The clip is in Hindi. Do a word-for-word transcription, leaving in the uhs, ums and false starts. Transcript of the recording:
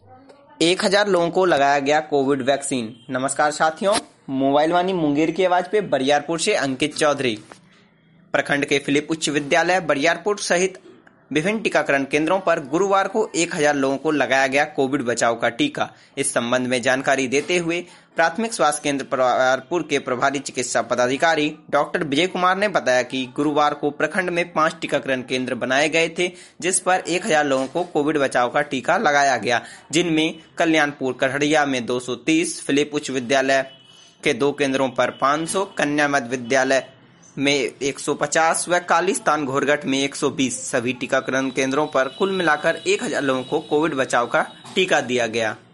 एक हजार लोगों को लगाया गया कोविड वैक्सीन। नमस्कार साथियों, मोबाइल वाणी मुंगेर की आवाज पे बरियारपुर से अंकित चौधरी। प्रखंड के फिलिप उच्च विद्यालय बरियारपुर सहित विभिन्न टीकाकरण केंद्रों पर गुरुवार को एक हजार लोगों को लगाया गया कोविड बचाव का टीका। इस संबंध में जानकारी देते हुए प्राथमिक स्वास्थ्य केंद्र बरियारपुर के प्रभारी चिकित्सा पदाधिकारी डॉक्टर विजय कुमार ने बताया कि गुरुवार को प्रखंड में पांच टीकाकरण केंद्र बनाए गए थे, जिस पर एक हजार लोगों को कोविड बचाव का टीका लगाया गया, जिनमें कल्याणपुर करहड़िया में दो सौ तीस, फिलिप उच्च विद्यालय के दो केंद्रों पर पाँच सौ, कन्या मध्य विद्यालय में एक सौ पचास व कालीस्तान घोरघट में एक सौ बीस। सभी टीकाकरण केंद्रों पर कुल मिलाकर एक हजार लोगों को कोविड बचाव का टीका दिया गया।